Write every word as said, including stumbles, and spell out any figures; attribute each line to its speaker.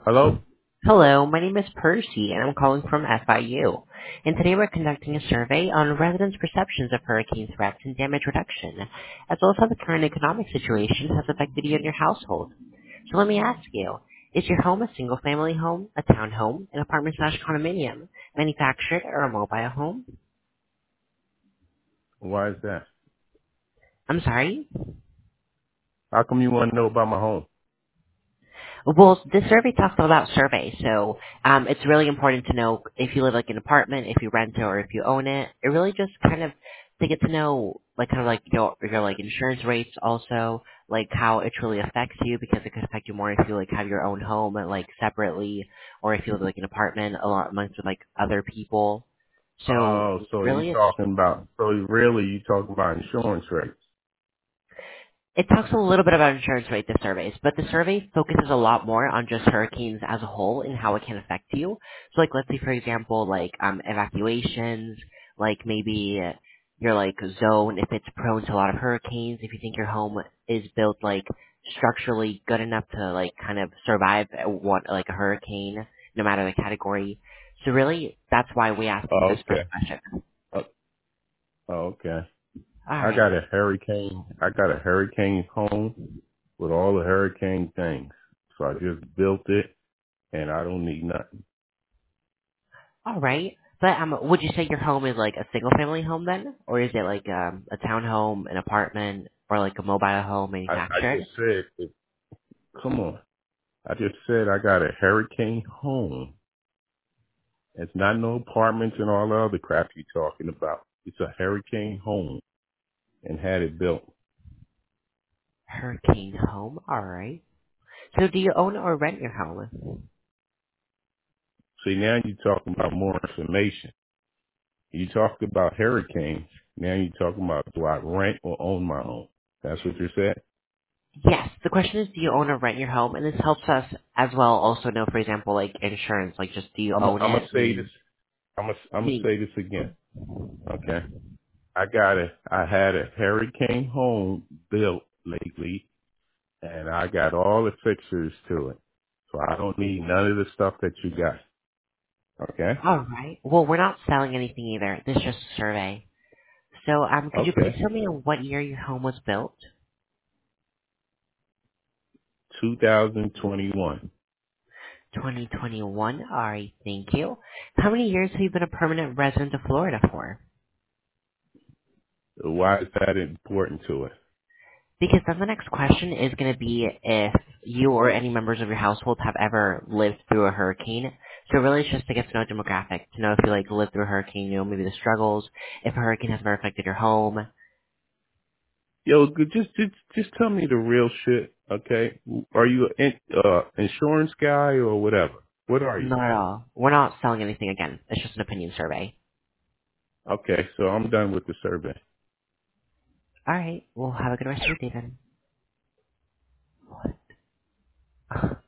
Speaker 1: Hello?
Speaker 2: Hello, my name is Percy, and I'm calling from F I U. And today we're conducting a survey on residents' perceptions of hurricane threats and damage reduction, as well as how the current economic situation has affected you and your household. So let me ask you, is your home a single-family home, a townhome, an apartment slash condominium, manufactured, or a mobile home?
Speaker 1: Why is that?
Speaker 2: I'm sorry?
Speaker 1: How come you want to know about my home?
Speaker 2: Well, this survey talks all about surveys, so um, it's really important to know if you live like in an apartment, if you rent it, or if you own it. It really just kind of to get to know like kind of like your your like insurance rates, also like how it truly affects you because it could affect you more if you like have your own home like separately, or if you live like an apartment a lot amongst with like other people. So
Speaker 1: Oh, so you
Speaker 2: really, it's
Speaker 1: talking about, so really you talking about insurance rates.
Speaker 2: it talks a little bit about insurance rate, the surveys, but the survey focuses a lot more on just hurricanes as a whole and how it can affect you. So like, let's say for example, like, um, evacuations, like maybe your like zone, if it's prone to a lot of hurricanes, if you think your home is built like structurally good enough to like kind of survive a- one, like a hurricane, no matter the category. So really, that's why we asked
Speaker 1: Oh,
Speaker 2: this first
Speaker 1: okay.
Speaker 2: question.
Speaker 1: Oh, oh, okay. I
Speaker 2: Alright.
Speaker 1: got a hurricane, I got a hurricane home with all the hurricane things. So I just built it and I don't need nothing.
Speaker 2: All right. But um, would you say your home is like a single family home then, or is it like um a townhome, an apartment, or like a mobile home
Speaker 1: I, I
Speaker 2: manufactured?
Speaker 1: just said, it, come on. I just said I got a hurricane home. It's not no apartments and all the other crap you talking about. It's a hurricane home and had it built.
Speaker 2: Hurricane home. All right. So do you own or rent your home?
Speaker 1: See, now you're talking about more information. You talked about hurricanes. Now you're talking about do I rent or own my home? That's what you said?
Speaker 2: Yes. The question is, do you own or rent your home? And this helps us as well also know, for example, like insurance. Like, just do you
Speaker 1: I'm
Speaker 2: own
Speaker 1: I'm gonna
Speaker 2: it?
Speaker 1: say this.
Speaker 2: Meaning,
Speaker 1: I'm gonna I'm gonna
Speaker 2: meaning,
Speaker 1: say this again. Okay. I got a I had a hurricane home built lately, and I got all the fixtures to it. So I don't need none of the stuff that you got. Okay.
Speaker 2: all right. Well, we're not selling anything either. This is just a survey. So, um, could you please
Speaker 1: Okay.
Speaker 2: tell me what year your home was built?
Speaker 1: two thousand twenty-one.
Speaker 2: twenty twenty-one. All right, thank you. How many years have you been a permanent resident of Florida for?
Speaker 1: Why is that important to it?
Speaker 2: Because then the next question is going to be if you or any members of your household have ever lived through a hurricane. So really it's just to get to know demographic, to know if you like lived through a hurricane, you know, maybe the struggles, if a hurricane has ever affected your home.
Speaker 1: Yo, good- just just just tell me the real shit, okay? Are you an uh, insurance guy or whatever? What are you?
Speaker 2: Not at all. We're not selling anything again. It's just an opinion survey.
Speaker 1: Okay, so I'm done with the survey.
Speaker 2: All right. Well, have a good rest of your day then.